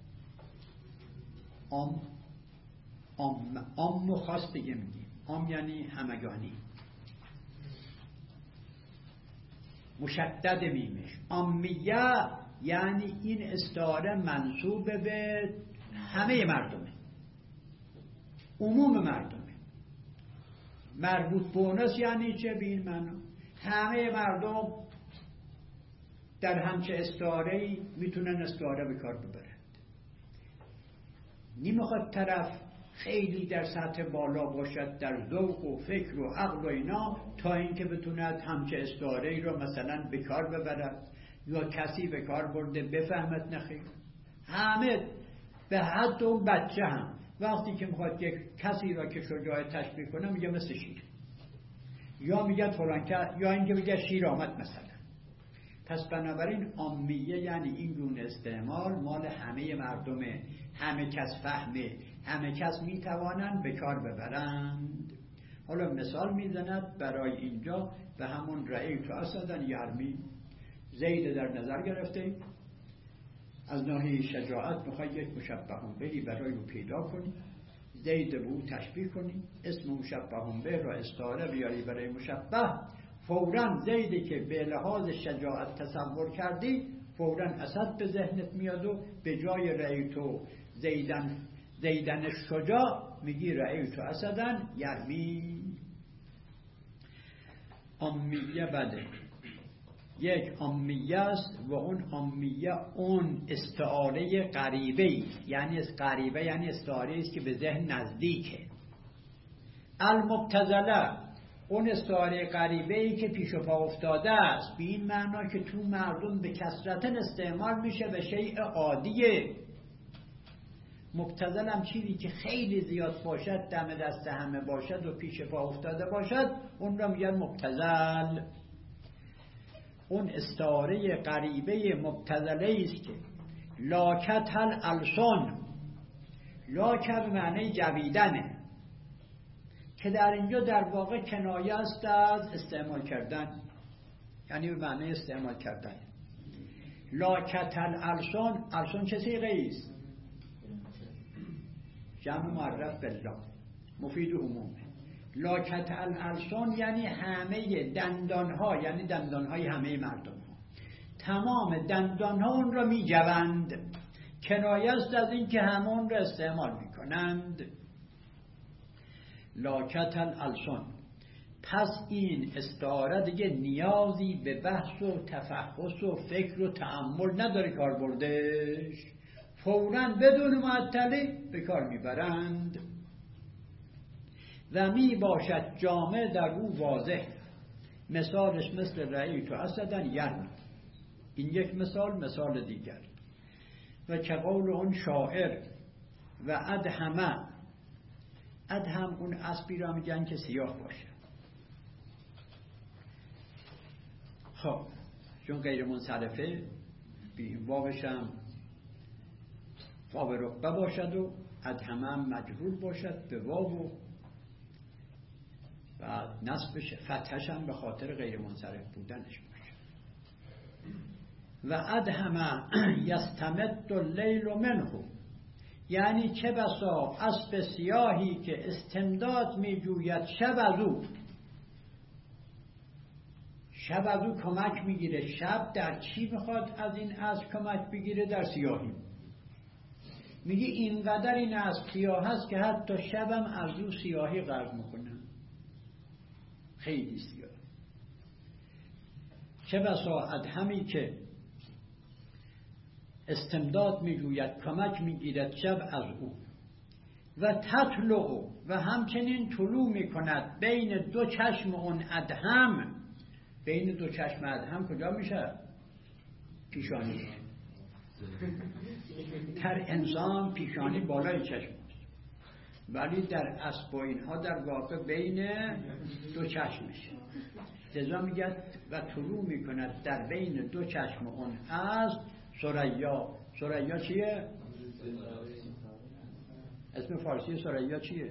[SPEAKER 1] عام عام عام و خاص دیگه میگیم. عام یعنی همگانی، مشدد میمش. عامیه یعنی این استعاره منسوب به همه مردمه، عموم مردمه. مربوط به اوناست یعنی چه؟ به این معنا همه مردم در همچه استعاره‌ای میتونن استعاره به کار ببرند. نمیخواد طرف خیلی در سطح بالا باشد در ذوق و فکر و عقل و اینا، تا اینکه بتوند همچه استعاره ای رو مثلا به کار ببرد یا کسی به کار برده بفهمد نخیر. همه به حد اون بچه هم وقتی که میخواد یک کسی را که شجاع تشبیه کنه میگه مثل شیر، یا میگه فلان که، یا اینکه میگه شیر آمد مثلا. پس بنابراین عامیه یعنی این گونه استعمال مال همه مردمه، همه کس فهمه، همه کس میتوانند به کار ببرند. حالا مثال میزند برای اینجا به همون رأیت اسدا یرمی، زید در نظر گرفته، از ناحیه شجاعت میخوای یک مشبهون بهی برای رو پیدا کنی، زید به او تشبیه کنی، اسم مشبهون به را استعاره بیاری برای مشبه، فوراً زیدی که به لحاظ شجاعت تصور کردی فوراً اسد به ذهنت میاد و به جای رأیتو زیدن زیدن شجاع میگی رأیتو اسدن یرمی. عامیه بده، یک عامیه است و اون عامیه اون استعاره غریبه است، یعنی غریبه یعنی استعاره است که به ذهن نزدیکه. المبتذله اون استعاره غریبه ای که پیش پا افتاده است، به این معنا که تو مردم به کثرت استعمال میشه به شیء عادیه. مبتذل هم چیزی که خیلی زیاد باشد، دم دست همه باشد و پیش پا افتاده باشد، اون را میگن مبتذل. اون استعاره غریبه مبتذله است که لاکت الالسن، لاکت به معنی جویدنه، که در اینجا در واقع کنایه است از استعمال کردن، یعنی به معنی استعمال کردن. لاکت الالسن، السن چه صیغه است؟ جمع معرف بالله مفید عمومه. لاکت الالسن یعنی همه دندانها، یعنی دندانهای همه مردم ها، تمام دندانها اون را می جوند، کنایه است از این که همون را استعمال می کنند. لاکت الالسن. پس این استعاره دیگه نیازی به بحث و تفحص و فکر و تأمل نداره کار بردش، فوراً بدون معطلی به کار میبرند. و می باشد جامع در او واضح، مثالش مثل رأیت اسدا یرمی. این یک مثال. مثال دیگر و که قول اون شاعر و ادهمه، ادهم اون اسبی را میگن که سیاه باشه. خب چون غیر منصرفه واوش هم واو رکبه باشد و ادهمه هم مجرور باشد به واو و نصبش فتحش هم به خاطر غیر منصرف بودنش باشه. و ادهمه یستمد اللیل منه، یعنی چه بسا اسب سیاهی که استمداد می جوید شب از او، شب از او کمک میگیره. شب در چی میخواد از این اسب کمک بگیره؟ در سیاهی. میگه اینقدر این اسب سیاه هست که حتی شبم از او سیاهی غرق میکنه، خیلی سیاه. چه بسا ادهمی که استمداد میجوید کمک میگیرد شب از او. و تطلع، و همچنین طلوع میکند بین دو چشم اون ادهم. بین دو چشم ادهم کجا میشه؟ پیشانی. در انسان پیشانی بالای چشم است، ولی در اسب و اینها در واقع بین دو چشم میشه. لذا میگه و طلوع میکند در بین دو چشم اون اسب. ثریا، ثریا چیه؟ اسم فارسی ثریا چیه؟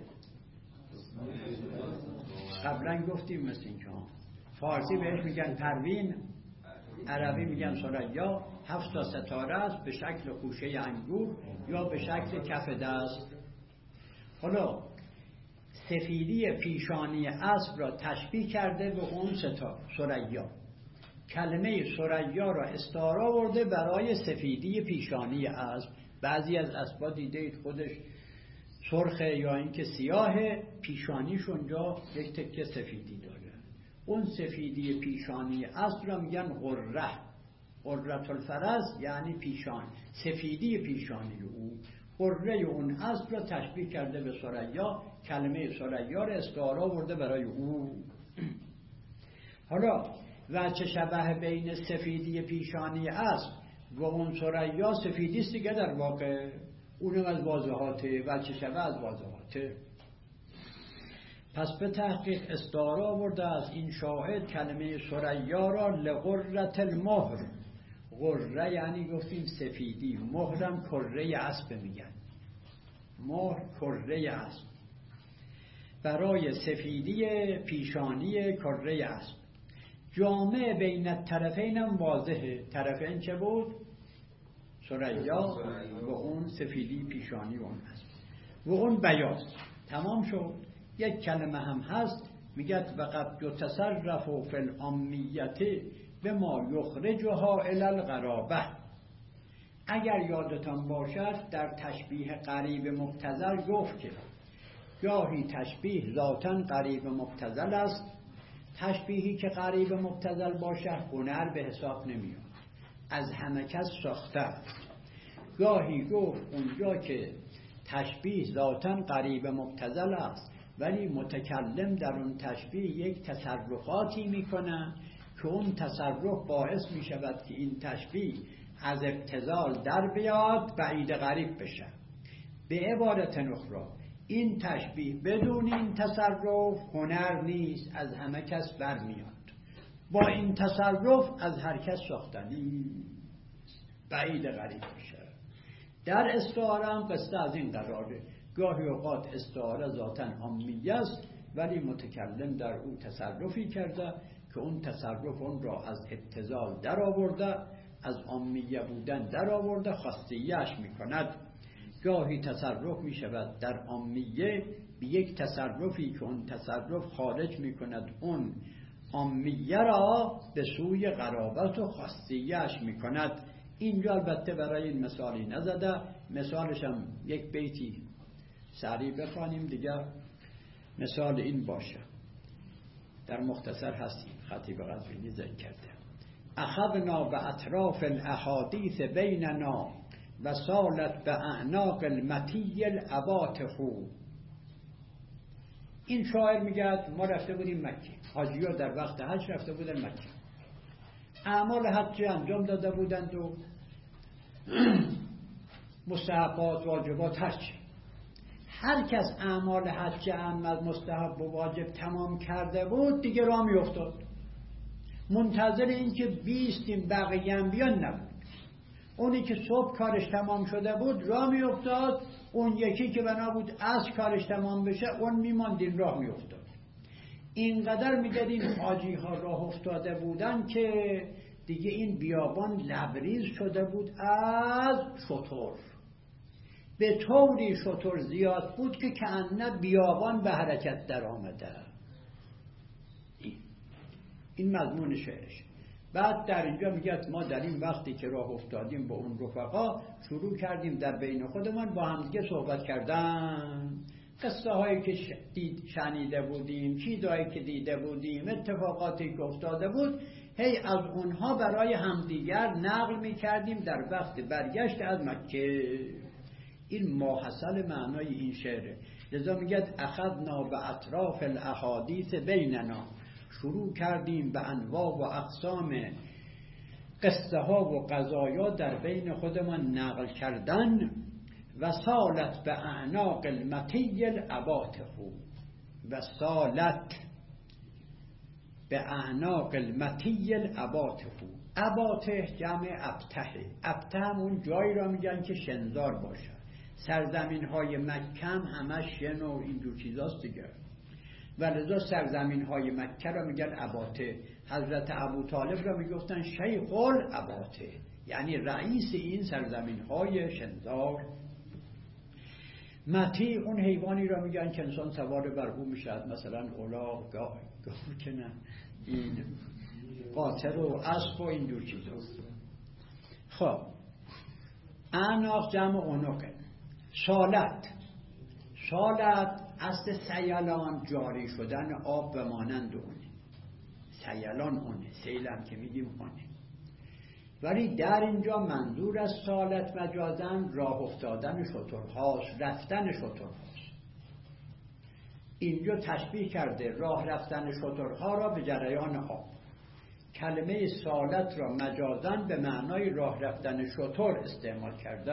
[SPEAKER 1] قبلا گفتیم مثل این که فارسی بهش میگن پروین، عربی میگن ثریا. هفت تا ستاره است به شکل خوشه انگور یا به شکل کف دست. حالا سفیدی پیشانی اسب را تشبیه کرده به اون ستاره ثریا. کلمه ثریا را استعاره آورده برای سفیدی پیشانی اسب. بعضی از اسبا دیدید خودش سرخه یا اینکه سیاه، پیشانیش اونجا یک تکه سفیدی داره. اون سفیدی پیشانی اسب را میگن غره، غرة الفرس، یعنی پیشان، سفیدی پیشانی او. قره اون اسب را تشبیه کرده به ثریا، کلمه ثریا را استعاره آورده برای او. حالا وجه شبه بین سفیدی پیشانی اسب و اون ثریا سفیدی است دیگه، در واقع اونم از واضحاته، وجه شبه از واضحاته. پس به تحقیق استعاره آورده از این شاعر کلمه ثریا را لغرة المهر. غره یعنی گفتیم سفیدی، مهرم کره اسب میگن، مهر کره اسب، برای سفیدی پیشانی کره اسب. جامع بین الطرفین هم واضحه، طرفین چه بود؟ ثریا و اون سفیدی پیشانی اون اسب و اون بیاض. تمام شد. یک کلمه هم هست میگه وقد یتصرف فی الامیت بما یخرجها الی الغرابه. اگر یادتان باشد در تشبیه قریب مبتذل گفت که گاهی تشبیه ذاتاً قریب مبتذل است، تشبیهی که قریب مبتذل باشد هنر به حساب نمیاد، از همه کس ساخته است. گاهی گفت اونجا که تشبیه ذاتاً قریب مبتذل است ولی متکلم در اون تشبیه یک تصرفاتی میکنه که اون تصرف باعث میشود که این تشبیه از ابتذال در بیاد بعید غریب بشه. به عبارت اخرى این تشبیه بدون این تصرف هنر نیست، از همه کس برمیاد. با این تصرف از هر کس ساختنی، بعید غریب بشه. در استعاره هم قصه از این قراره. گاهی اوقات استعاره ذاتاً عامیه است ولی متکلم در او تصرفی کرده که اون تصرف اون را از ابتذال در آورده، از عامیه بودن در آورده، خاصیه‌اش میکند. گاهی تصرف میشود در عامیه به یک تصرفی که اون تصرف خارج میکند اون عامیه را به سوی غرابت و خاصیه‌اش میکند. اینجا البته برای این مثالی نزده، مثالش هم یک بیتی سریع بخوانیم دیگه مثال این باشه. در مختصر هستیم، خطیب قزوینی ذکر کرده اخذنا به اطراف الاحادیث بیننا و سالت به اعناق المطی الاباطح. این شاعر میگه ما رفته بودیم مکه، حاجی ها در وقت حج رفته بودن مکه، اعمال حج انجام داده بودند و مستحبات واجبات هرچی. هر کس اعمال حج احمد مستحب و واجب تمام کرده بود دیگه راه می افتاد، منتظر این که بیستیم بقیه هم بیان نبود. اونی که صبح کارش تمام شده بود راه می افتاد، اون یکی که بنا بود عصر کارش تمام بشه اون میماند این راه می افتاد. اینقدر میگدیم حاجی ها راه افتاده بودن که دیگه این بیابان لبریز شده بود از شتر، به طوری شتر زیاد بود که کأنه بیابان به حرکت در آمده. این مضمون شعرش. بعد در اینجا میگه ما در این وقتی که راه افتادیم با اون رفقا شروع کردیم در بین خودمان با همدیگه صحبت کردن، قصه هایی که شنیده بودیم، چیزهایی که دیده بودیم، اتفاقاتی که افتاده بود، هی از اونها برای همدیگر نقل میکردیم در وقت برگشت از مکه. این ماحصل معنای این شعره. لذا میگه اخذنا به اطراف الاحادیث بیننا، شروع کردیم به انواع و اقسام قصه ها و قضایا در بین خودمان نقل کردن. و سالت به اعناق المطی الاباطح، و سالت به اعناق المطی الاباطح. اباطح جمع ابتح، ابتح همون جایی را میگن که شنزار باشه. سرزمین های مکه هم همه شن و اینجور چیزاست دیگه، ولذا سرزمین های مکه را میگن اباطح. حضرت ابو طالب را میگفتن شیخ الاباطح، یعنی رئیس این سرزمین های شنزار. مطی اون حیوانی را میگن که انسان سوار بر او میشد، مثلا الاغ، گاو که نه، این قاطر و اسب و اینجور چیزاست. خب اعناق جمع عنقه. سالت، سالت اصل سیلان جاری شدن آب به مانند اونه، سیلان اونه، سیلم که میگیم اونه. ولی در اینجا منظور از سالت مجازاً راه افتادن شترهاست، رفتن شترهاست. اینجا تشبیه کرده راه رفتن شترها را به جریان آب. کلمه سالت را مجازاً به معنای راه رفتن شتر استعمال کرده.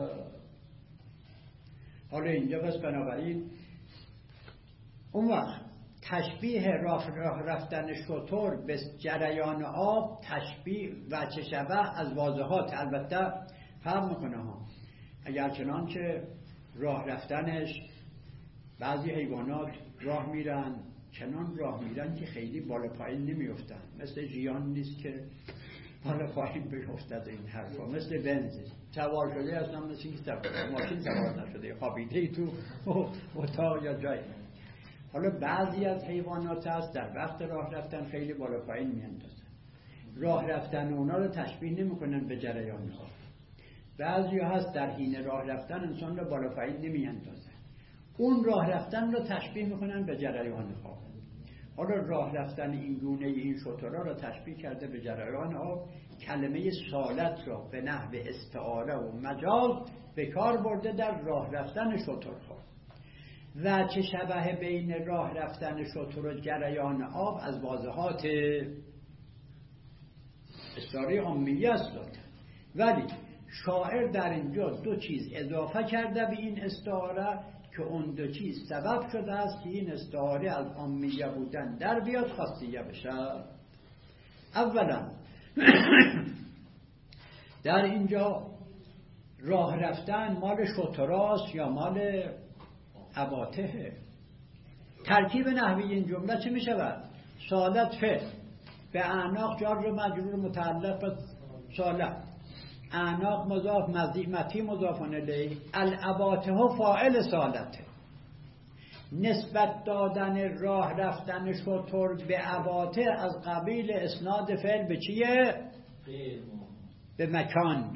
[SPEAKER 1] حالا اینجا پس بنابراین اون وقت تشبیه راه رفتن شتر به جریان آب تشبیه و چه شبه از واضحات البته فرق میکنه ها. اگر چنان که راه رفتنش بعضی حیوانات راه میرن چنان راه میرن که خیلی بالا پایین نمیفتن، مثل ژیان نیست که بالا پایین بیفتد. این حرفا مثل بنز سوار شده اصلا مثل اینکه سوار ماشین سوار نشده، خوابیده تو اتاق یا جایی. حالا بعضی از حیوانات هست در وقت راه رفتن خیلی بالا پایین میاندازن، راه رفتن اونا رو تشبیه نمیکنن به جریان آب. بعضی هست در حین راه رفتن انسان رو بالا پایین نمیاندازن، اون راه رفتن رو تشبیه میکنن به جریان آب. حالا راه رفتن این گونه این شترها رو تشبیه کرده به جریان آب. کلمه سالت را به نحو استعاره و مجاز به کار برده در راه رفتن شترها. و چه شبه بین راه رفتن شتر و جریان آب از واضحات استعاره عامیه است داده. ولی شاعر در اینجا دو چیز اضافه کرده به این استعاره که اون دو چیز سبب شده است که این استعاره از عامیه بودن در بیاد خاصیه بشه. اولا در اینجا راه رفتن مال شتراست یا مال عباطه؟ ترکیب نحوی این جمله چه می شود؟ سالت فعل به اعناق جار و مجرور متعلق به سالت، اعناق مضاف متی مضاف الیه، العباطه فاعل سالته. نسبت دادن راه رفتن شتر به عباطه از قبیل اسناد فعل به چیه؟ به مکان.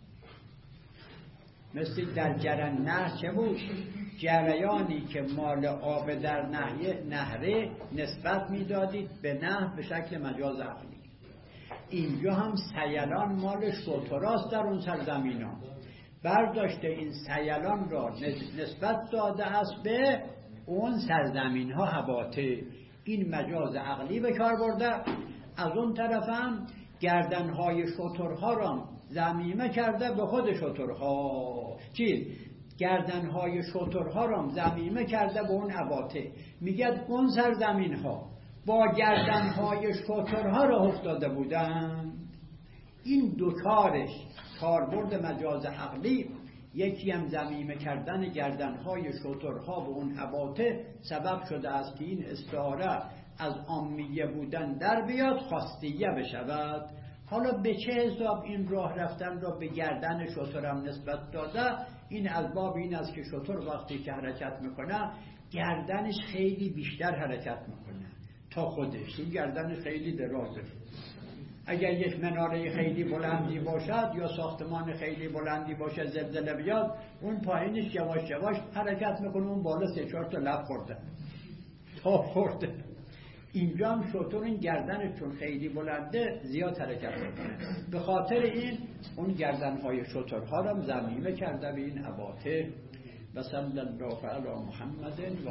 [SPEAKER 1] مثل در جرن نهر چه بود؟ جریانی که مال آب در نهر نهره نسبت میدادید به نهر به شکل مجاز عقلی. اینجا هم سیلان مال شتراست در اون سرزمین ها، برداشته این سیلان را نسبت داده است به اون سرزمین ها عباطه. این مجاز عقلی به کار برده. از اون طرف هم گردنهای شترها را ضمیمه کرده به خود شترها. چی؟ گردنهای شترها را ضمیمه کرده به اون عباطه. میگه اون سرزمین ها با گردنهای شترها را افتاده بودن. این دو کارش کاربرد مجاز عقلی، یکی هم ضمیمه کردن گردنهای شترها به اون عباطه سبب شده است که این استعاره از عامیه بودن در بیاد خاصیه بشود. حالا به چه حساب این راه رفتن را به گردن شتر هم نسبت داده؟ این از باب این است که شتر وقتی که حرکت میکنه گردنش خیلی بیشتر حرکت میکنه تا خودش. این گردنش خیلی درازه. اگر یک مناره خیلی بلندی باشد یا ساختمان خیلی بلندی باشه زلزله بیاد، اون پایینش یواش یواش حرکت میکنه، اون بالا سه چهار تا لب خورده تا خورده. اینجا هم شتر این گردنش چون خیلی بلنده زیاد حرکت میکنه، به خاطر این اون گردنهای شترها را ضمیمه کرده به این عباطه. و صلی الله علی محمد و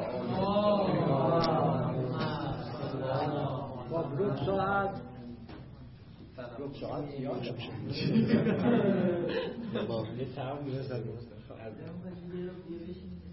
[SPEAKER 1] آله. و ساعت رب ساعت زیاد شد.